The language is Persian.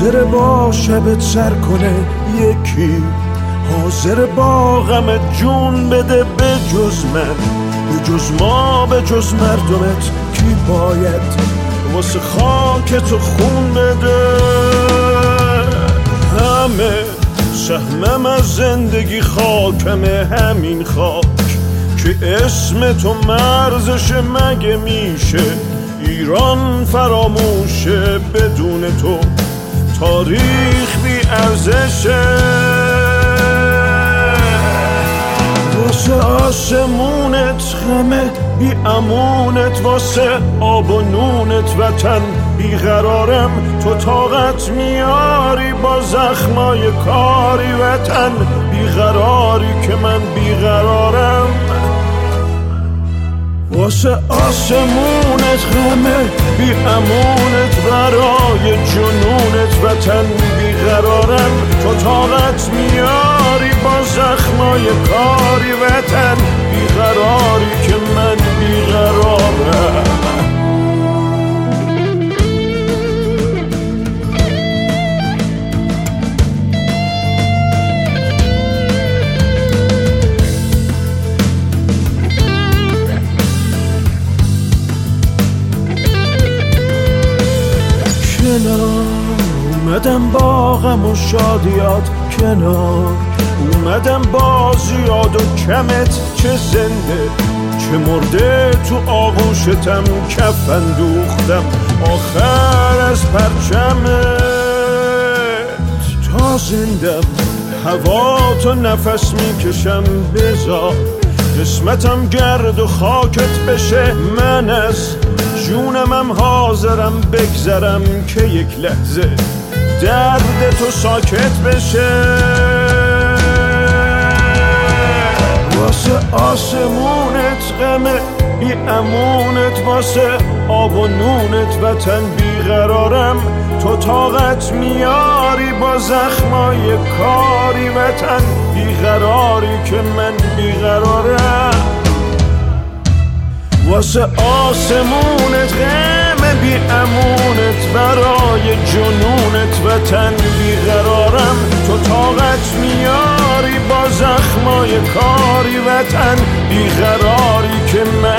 حاضر با شبت سر کنه یکی، حاضر با غم جون بده به جز من، به جز ما، به جز مردمت کی باید واسه خاک تو خون بده؟ همه سهمم از زندگی خاکمه، همین خاک که اسم تو مرزش مگه میشه ایران فراموشه؟ بدون تو تاریخ بی ارزشه. واسه آسمونت غمه بی امونت، واسه آب و نونت وطن بیقرارم. تو طاقت میاری با زخمای کاری وطن بیقراری که من بیقرارم. واسه آسمونت غمه بی امونت، برای جنونت وطن بیقرارم. تو طاقت میاری با زخمای کاری وطن بیقراری که من بیقرارم. اومدم با غم و شادیات کنار، اومدم با زیاد و کمت، چه زنده چه مرده تو آغوشتم کفن دوختم آخر از پرچمت. تا زندم هوا تو نفس میکشم، بذار قسمتم گرد و خاکت بشه. من از جونمم حاضرم بگذرم که یک لحظه درد تو ساکت بشه. واسه آسمونت غمه بی امونت، واسه آب و نونت وطن بیقرارم. تو طاقت میاری با زخمای کاری وطن بیقراری که من بیقرارم. واسه آسمونت غم بی امونت، برای جنونت وطن بیقرارم. تو طاقت میاری با زخمای کاری وطن بیقراری که من